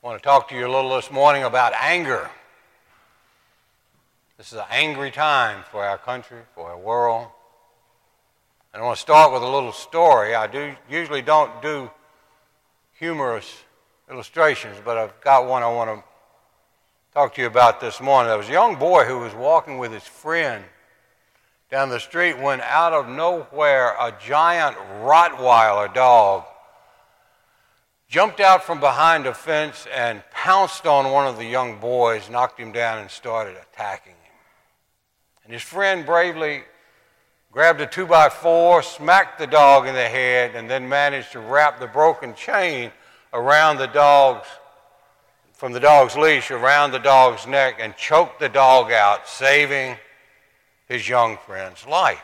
I want to talk to you a little this morning about anger. This is an angry time for our country, for our world. And I want to start with a little story. I usually don't do humorous illustrations, but I've got one I want to talk to you about this morning. There was a young boy who was walking with his friend down the street when out of nowhere a giant Rottweiler dog jumped out from behind a fence and pounced on one of the young boys, knocked him down, and started attacking him. And his friend bravely grabbed a 2x4, smacked the dog in the head, and then managed to wrap the broken chain around the dog's, from the dog's leash around the dog's neck and choked the dog out, saving his young friend's life.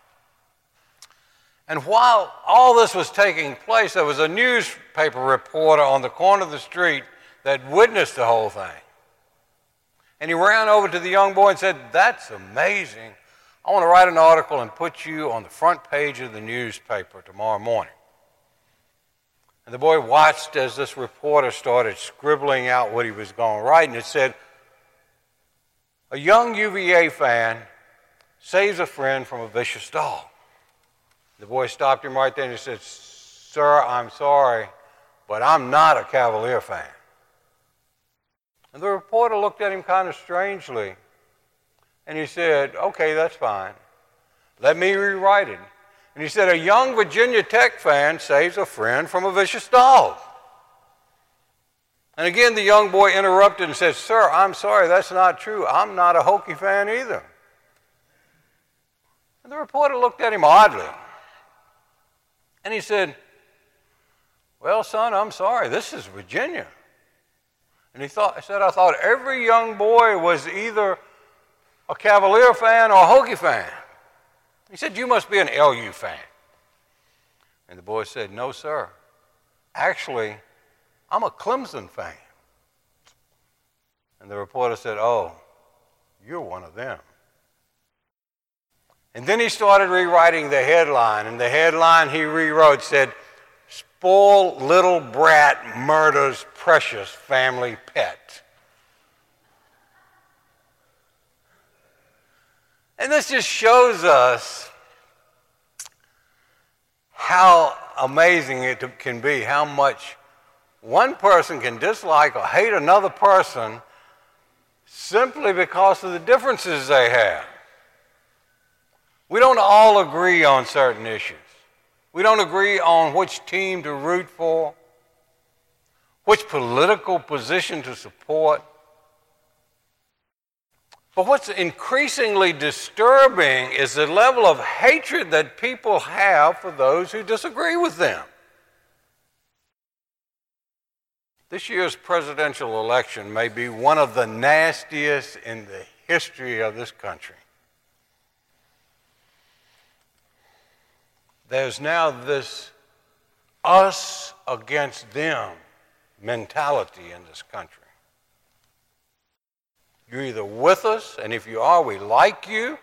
And while all this was taking place, there was a newspaper reporter on the corner of the street that witnessed the whole thing. And he ran over to the young boy and said, "That's amazing. I want to write an article and put you on the front page of the newspaper tomorrow morning." And the boy watched as this reporter started scribbling out what he was going to write, and it said, "A young UVA fan saves a friend from a vicious dog." The boy stopped him right there and he said, "Sir, I'm sorry, but I'm not a Cavalier fan." And the reporter looked at him kind of strangely, and he said, "Okay, that's fine. Let me rewrite it." And he said, "A young Virginia Tech fan saves a friend from a vicious dog." And again, the young boy interrupted and said, "Sir, I'm sorry, that's not true. I'm not a Hokie fan either." And the reporter looked at him oddly. And he said, "Well, son, I'm sorry, this is Virginia." And I thought every young boy was either a Cavalier fan or a Hokie fan. He said, "You must be an LU fan." And the boy said, "No, sir. Actually, I'm a Clemson fan." And the reporter said, "Oh, you're one of them." And then he started rewriting the headline, and the headline he rewrote said, "Spoiled little brat murders precious family pet." And this just shows us how amazing it can be, how much one person can dislike or hate another person simply because of the differences they have. We don't all agree on certain issues. We don't agree on which team to root for, which political position to support. But what's increasingly disturbing is the level of hatred that people have for those who disagree with them. This year's presidential election may be one of the nastiest in the history of this country. There's now this us against them mentality in this country. You're either with us, and if you are, we like you.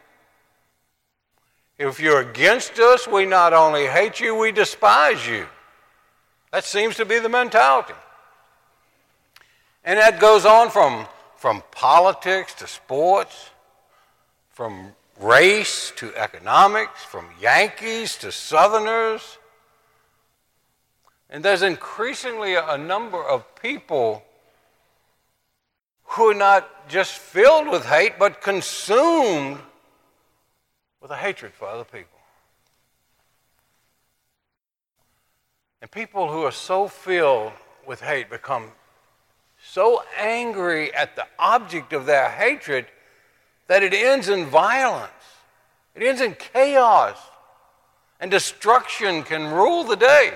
If you're against us, we not only hate you, we despise you. That seems to be the mentality. And that goes on from politics to sports, from race to economics, from Yankees to Southerners. And there's increasingly a number of people who are not just filled with hate, but consumed with a hatred for other people. And people who are so filled with hate become so angry at the object of their hatred that it ends in violence. It ends in chaos, and destruction can rule the day.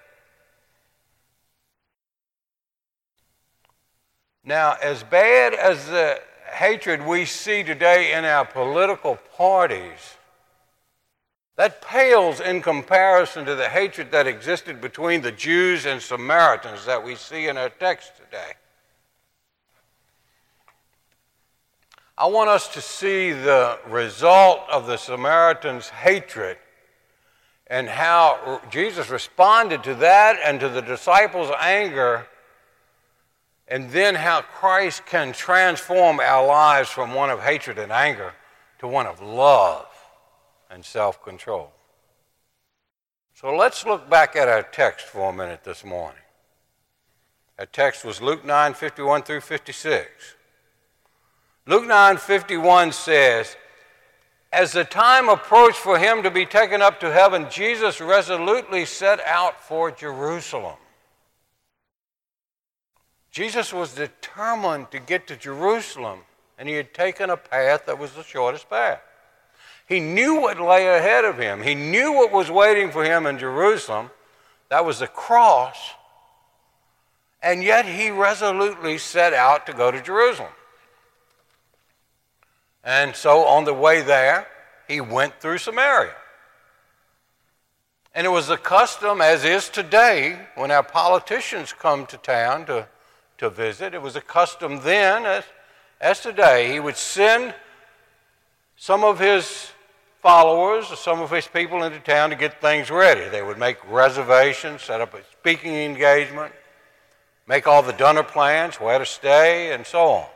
Now, as bad as the hatred we see today in our political parties, that pales in comparison to the hatred that existed between the Jews and Samaritans that we see in our text today. I want us to see the result of the Samaritans' hatred and how Jesus responded to that and to the disciples' anger And then how Christ can transform our lives from one of hatred and anger to one of love and self-control. So let's look back at our text for a minute this morning. Our text was Luke 9:51 through 56. Luke 9:51 says, as the time approached for him to be taken up to heaven, Jesus resolutely set out for Jerusalem. Jesus was determined to get to Jerusalem, and he had taken a path that was the shortest path. He knew what lay ahead of him. He knew what was waiting for him in Jerusalem. That was the cross. And yet he resolutely set out to go to Jerusalem. And so on the way there, he went through Samaria. And it was the custom, as is today, when our politicians come to town to visit, it was a custom then, as today, he would send some of his followers or some of his people into town to get things ready. They would make reservations, set up a speaking engagement, make all the dinner plans, where to stay, and so on.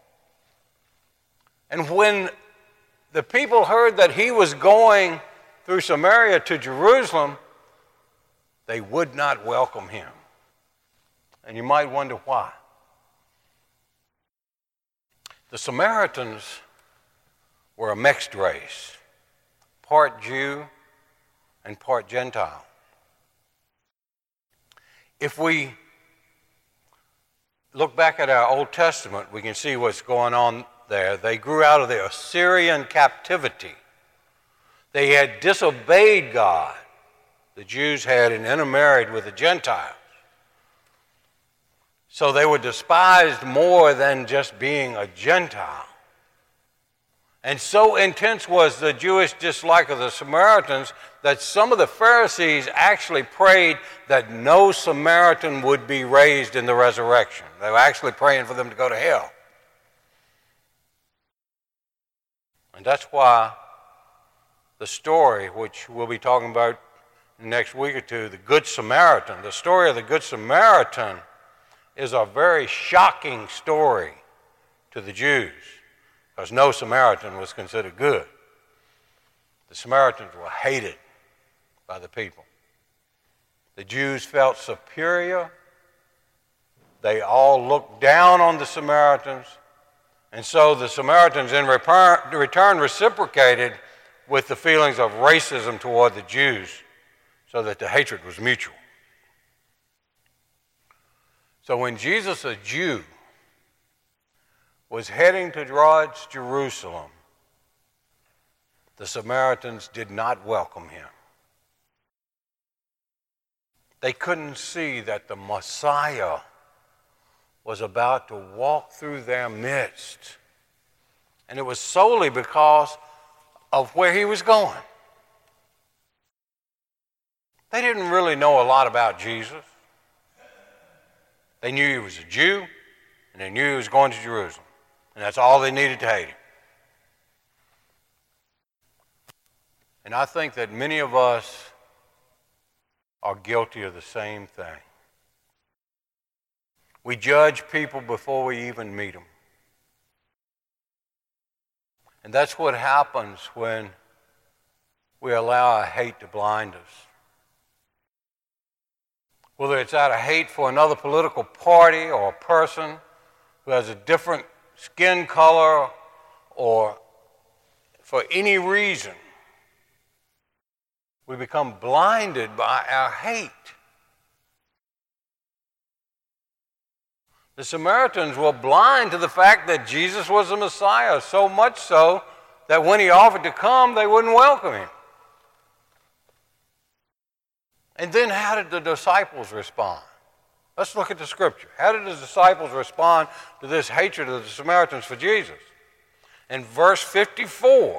And when the people heard that he was going through Samaria to Jerusalem, they would not welcome him. And you might wonder why. The Samaritans were a mixed race, part Jew and part Gentile. If we look back at our Old Testament, we can see what's going on there. They grew out of the Assyrian captivity. They had disobeyed God. The Jews had intermarried with the Gentiles. So they were despised more than just being a Gentile. And so intense was the Jewish dislike of the Samaritans that some of the Pharisees actually prayed that no Samaritan would be raised in the resurrection. They were actually praying for them to go to hell. And that's why the story, which we'll be talking about next week or two, the Good Samaritan, the story of the Good Samaritan is a very shocking story to the Jews, because no Samaritan was considered good. The Samaritans were hated by the people. The Jews felt superior. They all looked down on the Samaritans. And so the Samaritans in return reciprocated with the feelings of racism toward the Jews, so that the hatred was mutual. So when Jesus, a Jew, was heading towards Jerusalem, the Samaritans did not welcome him. They couldn't see that the Messiah was about to walk through their midst. And it was solely because of where he was going. They didn't really know a lot about Jesus. They knew he was a Jew, and they knew he was going to Jerusalem. And that's all they needed to hate him. And I think that many of us are guilty of the same thing. We judge people before we even meet them. And that's what happens when we allow our hate to blind us. Whether it's out of hate for another political party or a person who has a different skin color or for any reason, we become blinded by our hate. The Samaritans were blind to the fact that Jesus was the Messiah, so much so that when he offered to come, they wouldn't welcome him. And then how did the disciples respond? Let's look at the scripture. How did the disciples respond to this hatred of the Samaritans for Jesus? In verse 54,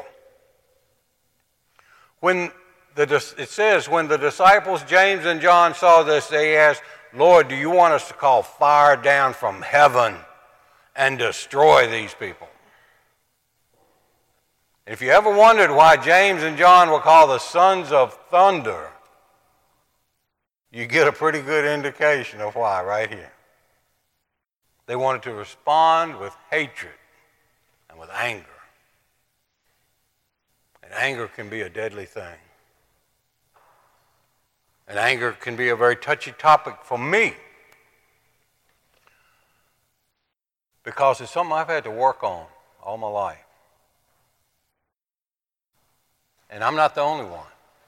it says, when the disciples James and John saw this, they asked, Lord, do you want us to call fire down from heaven and destroy these people? If you ever wondered why James and John were called the sons of thunder, you get a pretty good indication of why right here. They wanted to respond with hatred and with anger. And anger can be a deadly thing. And anger can be a very touchy topic for me, because it's something I've had to work on all my life. And I'm not the only one.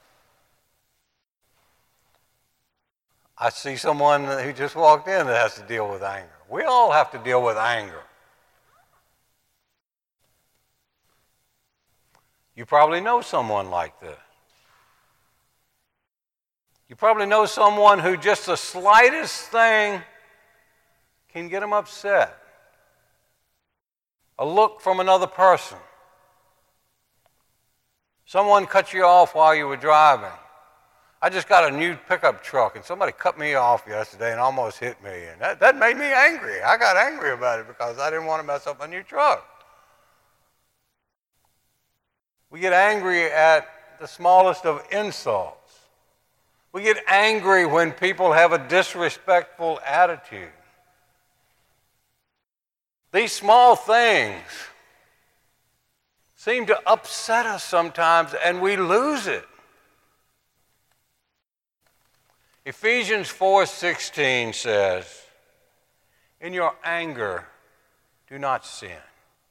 I see someone who just walked in that has to deal with anger. We all have to deal with anger. You probably know someone like this. You probably know someone who just the slightest thing can get them upset. A look from another person. Someone cut you off while you were driving. I just got a new pickup truck, and somebody cut me off yesterday and almost hit me. And that made me angry. I got angry about it because I didn't want to mess up my new truck. We get angry at the smallest of insults. We get angry when people have a disrespectful attitude. These small things seem to upset us sometimes, and we lose it. Ephesians 4:16 says, "In your anger, do not sin."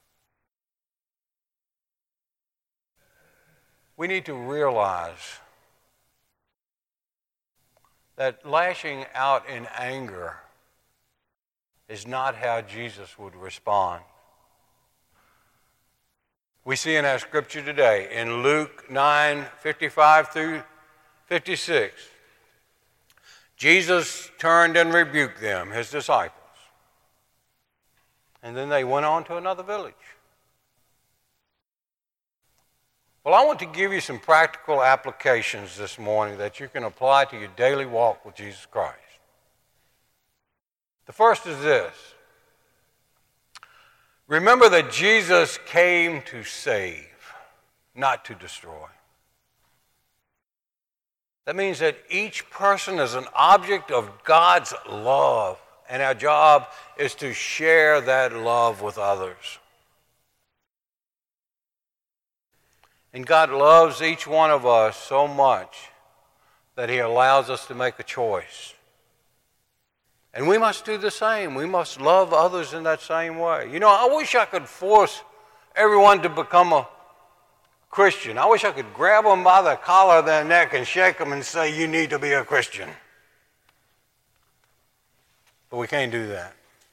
We need to realize that lashing out in anger is not how Jesus would respond. We see in our scripture today, in Luke 9:55 through 56, Jesus turned and rebuked them, his disciples. And then they went on to another village. Well, I want to give you some practical applications this morning that you can apply to your daily walk with Jesus Christ. The first is this. Remember that Jesus came to save, not to destroy. That means that each person is an object of God's love, and our job is to share that love with others. And God loves each one of us so much that he allows us to make a choice. And we must do the same. We must love others in that same way. You know, I wish I could force everyone to become a Christian. I wish I could grab them by the collar of their neck and shake them and say, "You need to be a Christian." But we can't do that.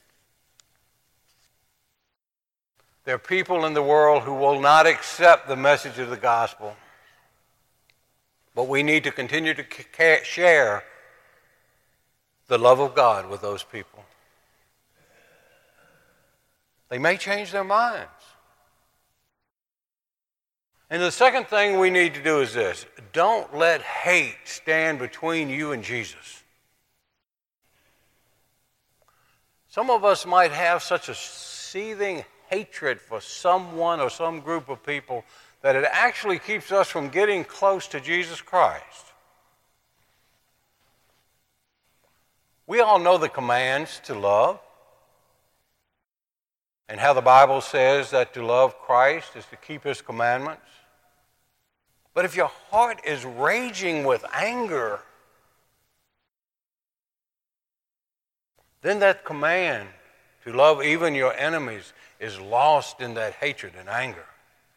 There are people in the world who will not accept the message of the gospel. But we need to continue to share the love of God with those people. They may change their minds. And the second thing we need to do is this. Don't let hate stand between you and Jesus. Some of us might have such a seething hatred for someone or some group of people that it actually keeps us from getting close to Jesus Christ. We all know the commands to love and how the Bible says that to love Christ is to keep his commandments. But if your heart is raging with anger, then that command to love even your enemies is lost in that hatred and anger.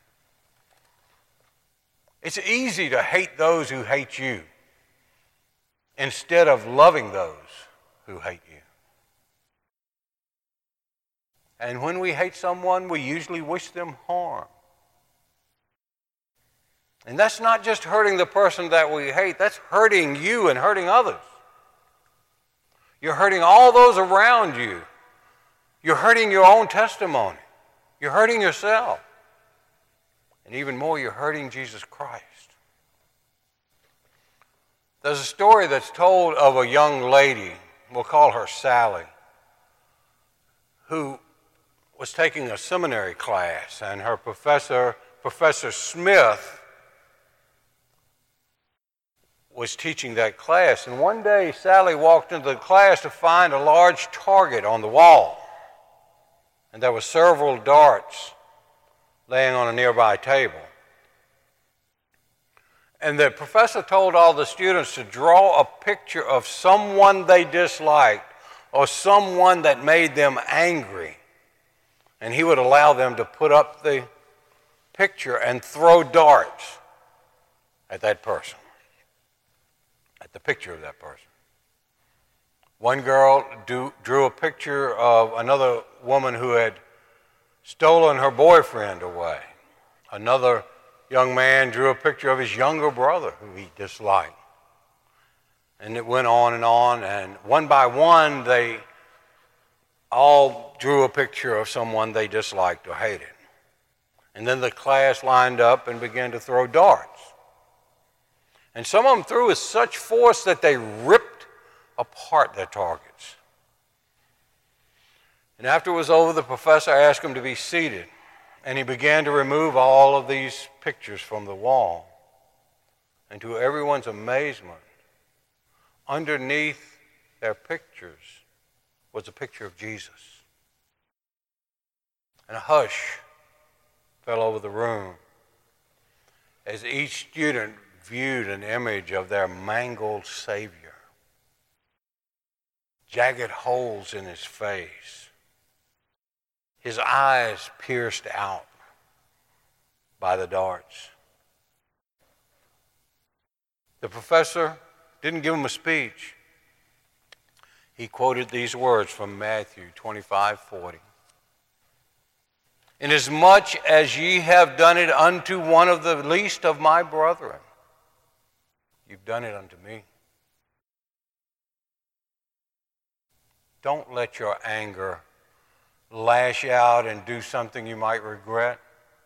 It's easy to hate those who hate you instead of loving those who hate you. And when we hate someone, we usually wish them harm. And that's not just hurting the person that we hate, that's hurting you and hurting others. You're hurting all those around you. You're hurting your own testimony. You're hurting yourself. And even more, you're hurting Jesus Christ. There's a story that's told of a young lady, we'll call her Sally, who was taking a seminary class, and her professor, Professor Smith, was teaching that class. And one day, Sally walked into the class to find a large target on the wall. and there were several darts laying on a nearby table. And the professor told all the students to draw a picture of someone they disliked or someone that made them angry. And he would allow them to put up the picture and throw darts at that person, at the picture of that person. One girl drew a picture of another woman who had stolen her boyfriend away. Another young man drew a picture of his younger brother who he disliked. And it went on, and one by one, they all drew a picture of someone they disliked or hated. And then the class lined up and began to throw darts. And some of them threw with such force that they ripped apart their targets. And after it was over, the professor asked them to be seated. And he began to remove all of these pictures from the wall. And to everyone's amazement, underneath their pictures was a picture of Jesus. And a hush fell over the room as each student viewed an image of their mangled Savior. Jagged holes in his face, his eyes pierced out by the darts. The professor didn't give him a speech. He quoted these words from Matthew 25:40. Inasmuch as ye have done it unto one of the least of my brethren, you've done it unto me. Don't let your anger lash out and do something you might regret.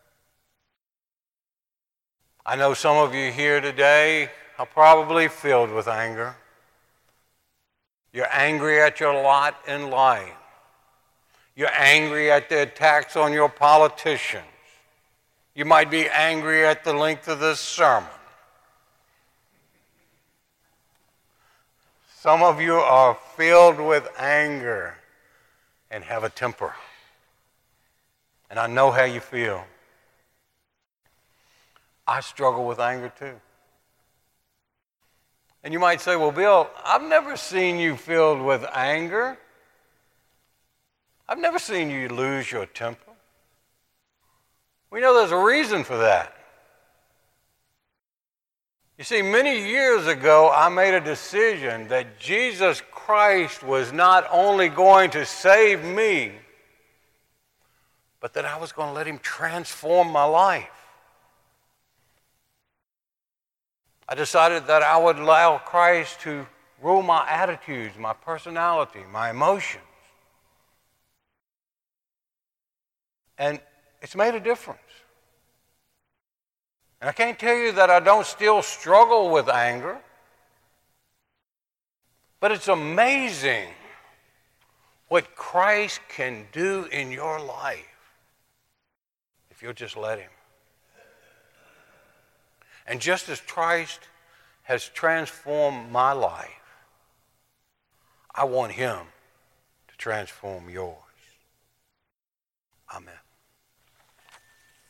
I know some of you here today are probably filled with anger. You're angry at your lot in life. You're angry at the attacks on your politicians. You might be angry at the length of this sermon. Some of you are filled with anger and have a temper. And I know how you feel. I struggle with anger too. And you might say, well, Bill, I've never seen you filled with anger. I've never seen you lose your temper. We know there's a reason for that. You see, many years ago, I made a decision that Jesus Christ was not only going to save me, but that I was going to let him transform my life. I decided that I would allow Christ to rule my attitudes, my personality, my emotions. And it's made a difference. And I can't tell you that I don't still struggle with anger, but it's amazing what Christ can do in your life if you'll just let him. And just as Christ has transformed my life, I want him to transform yours. Amen.